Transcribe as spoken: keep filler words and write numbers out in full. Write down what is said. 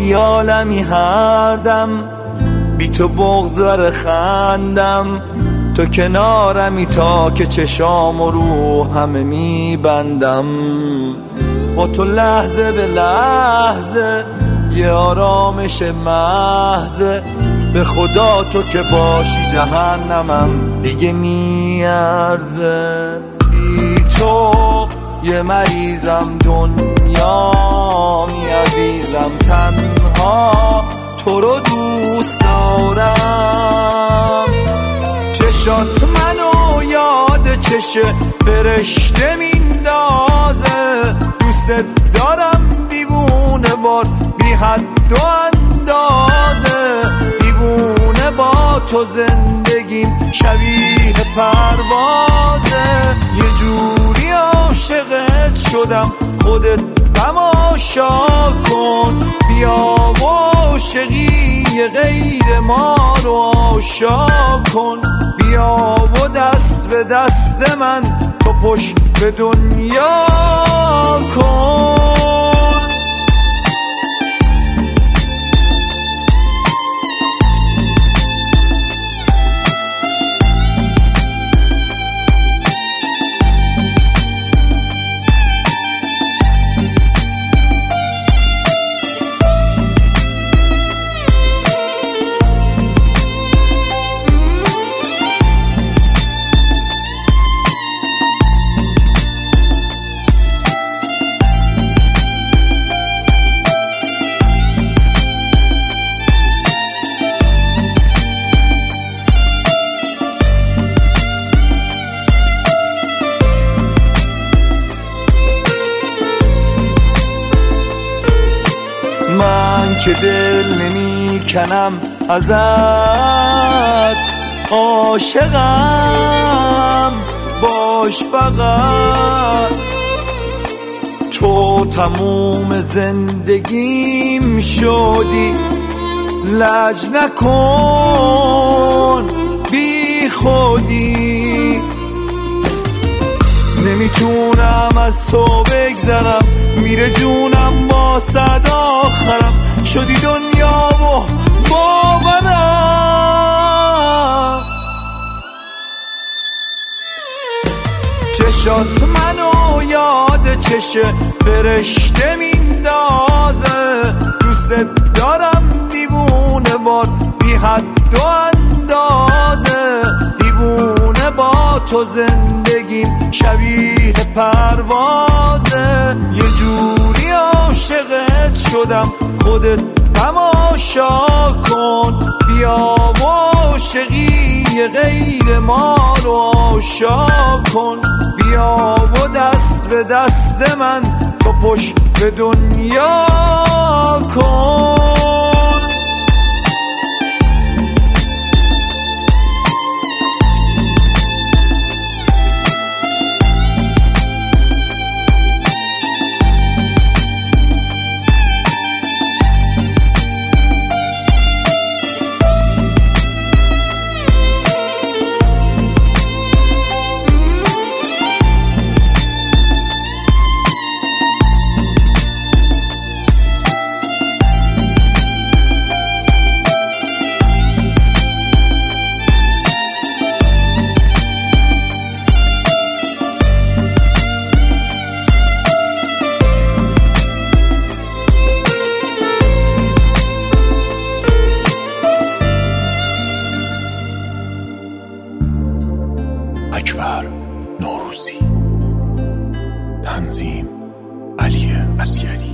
خیالمی هر دم، بی تو بغض داره خندم. تو کنارمی تا که چشام و رو همه میبندم. با تو لحظه به لحظه یه آرامش محضه. به خدا تو که باشی جهنمم دیگه میارزه. بی تو یه مریضم دنیا می عزیزم، تنها تو رو دوست دارم. چشات منو یاد چشه فرشته میندازه. دوست دارم دیوونه بار بی حد و اندازه. دیوونه با تو زندگیم شبیه پروازه. یه جوری عاشقت شدم خودت تماشا کن. بیا و عاشقی غیر ما رو آشا کن. بیا و دست به دست من تو پشت به دنیا کن. من که دل نمی کنم ازت، عاشقم باش فقط. تو تموم زندگیم شدی، لج نکن بی خودی. نمیتونم از تو بگذرم، میره جونم با صد آخرم. شدی دنیا و باورم. چشات منو یاد چشه فرشته میندازه. دوست دارم دیوونه بار بی حد و اندازه. دیوونه با تو زندگیم شبیه پروازه. یه جوری عاشقت شدم خودت تماشا کن. بیا و عاشقی غیر ما رو آشا کن. بیا و دست به دست من تو پشت به دنیا کن. اکبر نوروزی. تنظیم علی عسگری.